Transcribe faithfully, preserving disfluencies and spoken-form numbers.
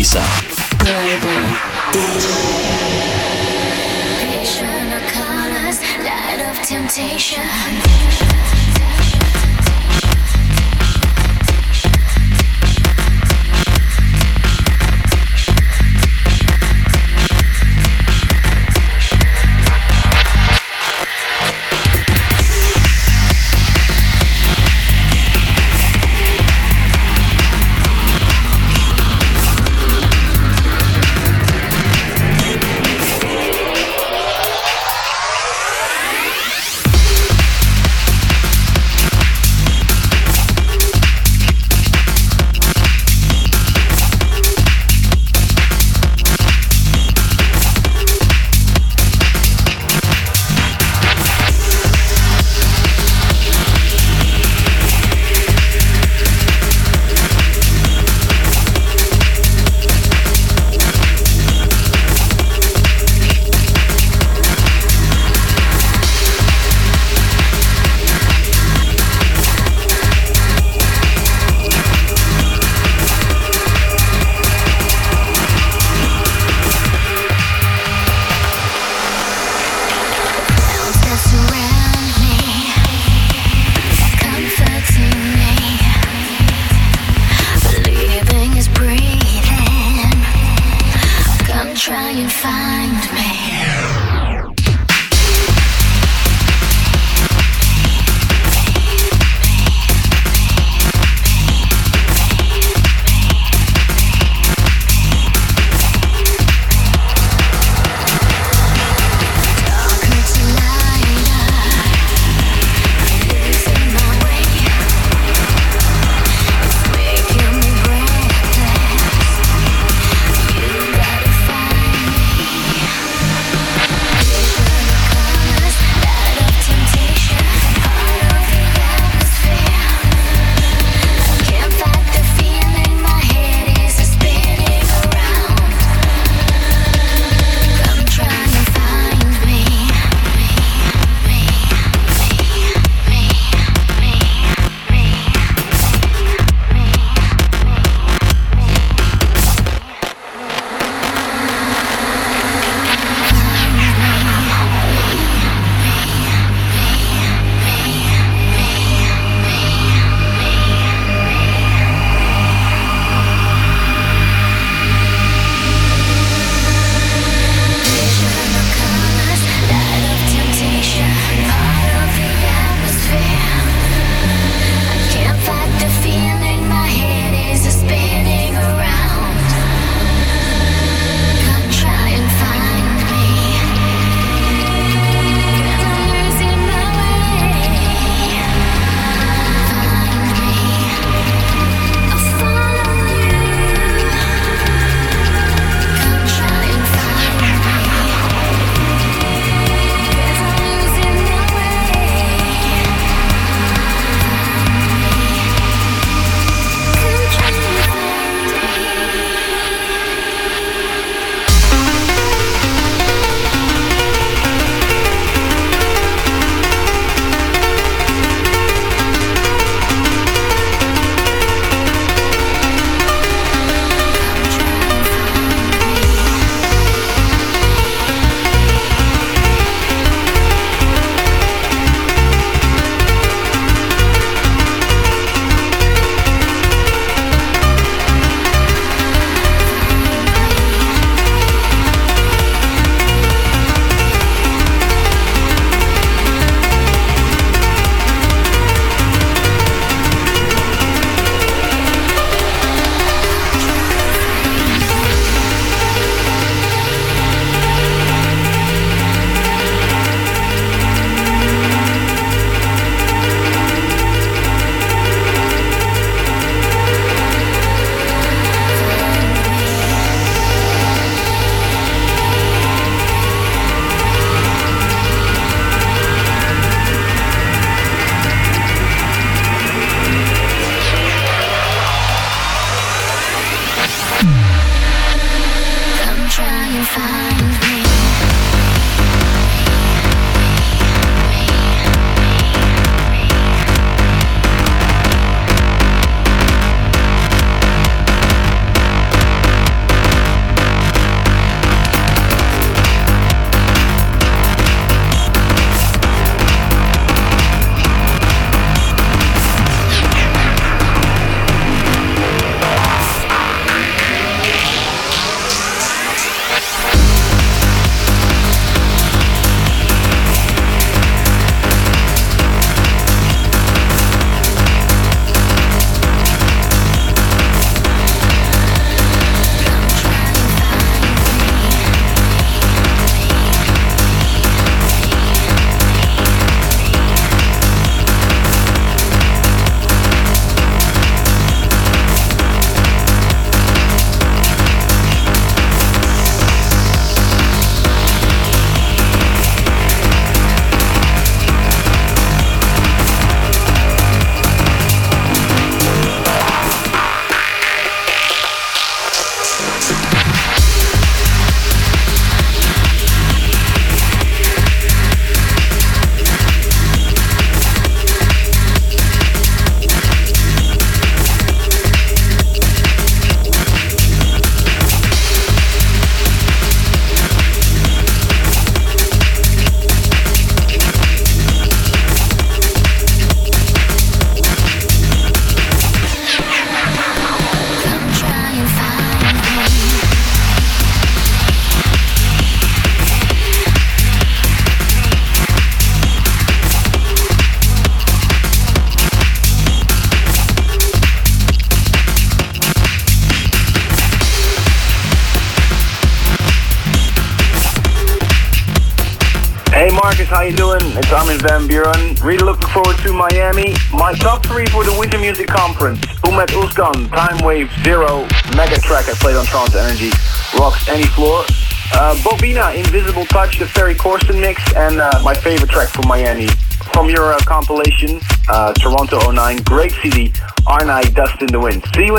Elisa. Vision of colors, light of temptation. guys, how you doing? It's Armin van Buren. Really looking forward to Miami. My top three for the Winter Music Conference. Umet Uzkan, Time Wave Zero, mega track I played on Trance Energy, rocks any floor. Uh, Bobina, Invisible Touch, the Ferry Corsten mix, and uh, my favorite track from Miami, from your uh, compilation, uh, Toronto oh nine, great C D, Arnai, Dust in the Wind. See you in